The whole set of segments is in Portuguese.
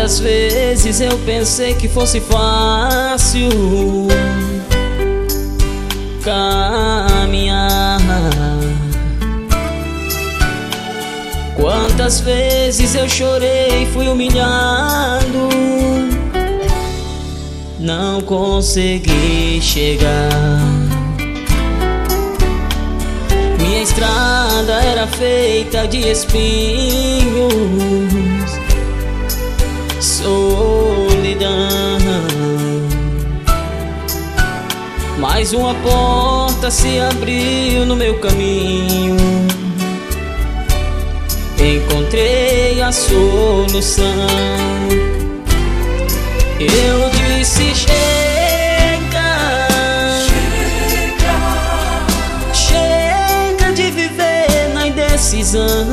Quantas vezes eu pensei que fosse fácil caminhar. Quantas vezes eu chorei, fui humilhado, não consegui chegar. Minha estrada era feita de espinhos, solidão. Mais uma porta se abriu no meu caminho, encontrei a solução. Eu disse: chega, chega de viver na indecisão,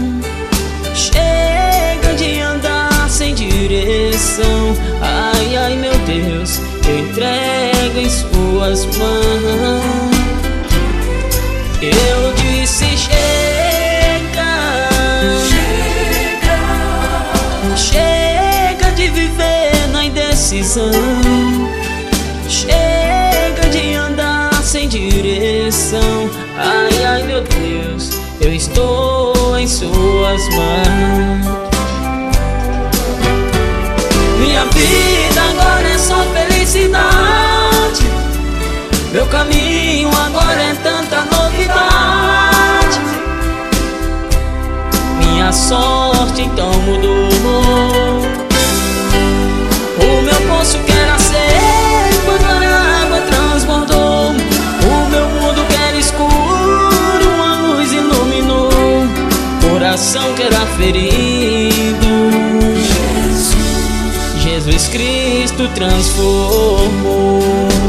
chega de andar sem direção. Ai, ai, meu Deus, eu entrego em suas mãos. Eu disse: chega, chega de viver na indecisão, chega de andar sem direção. Ai, ai, meu Deus, eu estou em suas mãos. Minha vida agora é só felicidade, meu caminho agora é tanta novidade. Minha sorte então mudou. O meu poço que era seco agora a água transbordou. O meu mundo que era escuro, uma luz iluminou. Coração que era ferido, Jesus Cristo transformou.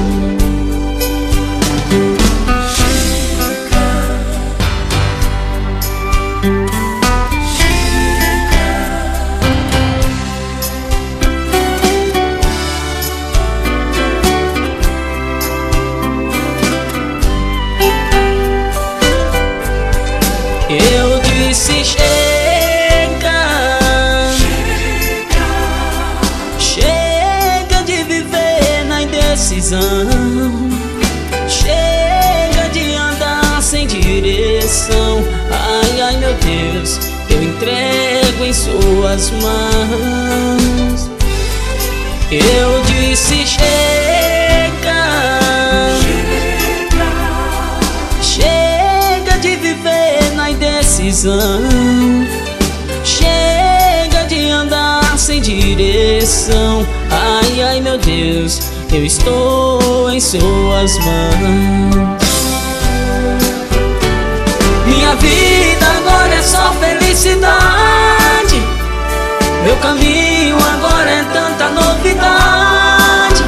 Eu disse: chega, chega de viver na indecisão, chega de andar sem direção. Ai, ai, meu Deus, eu entrego em suas mãos. Eu disse: chega, chega de viver na indecisão, chega de andar sem direção. Ai, ai, meu Deus, eu estou em suas mãos. Minha vida agora é só felicidade, meu caminho agora é tanta novidade.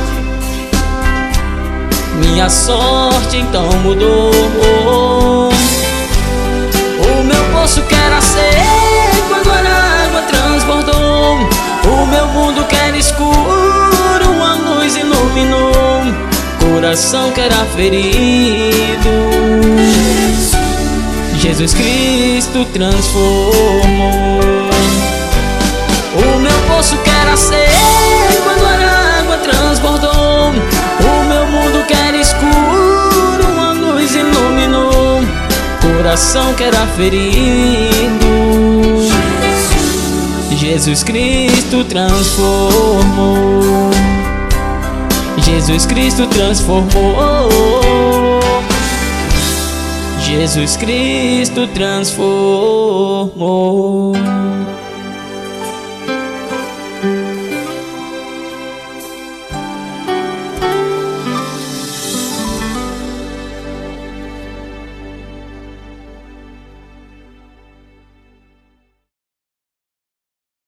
Minha sorte então mudou. O meu poço que era seco agora a água transbordou. O meu mundo que era escuro, uma luz iluminou. Coração que era ferido, Jesus Cristo transformou. O meu poço que era seco agora a água transbordou. O meu mundo que era escuro, uma luz iluminou. Coração que era ferido, Jesus Cristo transformou. Jesus Cristo transformou. Jesus Cristo transformou.